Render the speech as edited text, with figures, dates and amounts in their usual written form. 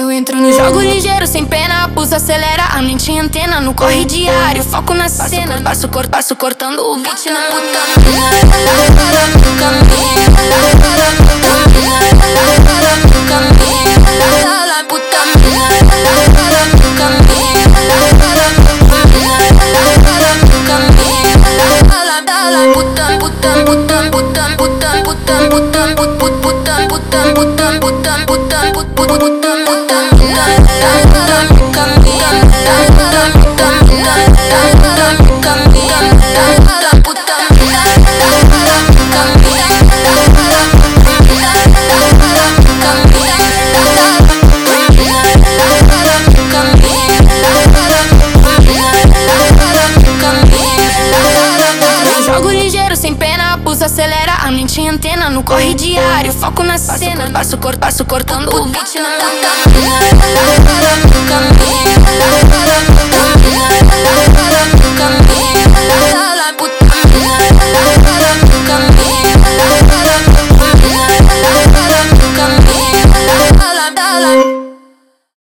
Eu entro no jogo ligeiro, sem pena, pulso acelera, a mente em antena, no corre diário, foco na cena. Passo cortando o beat na acelera, a mente em antena, no corre diário, foco na cena. Passo cortando o beat na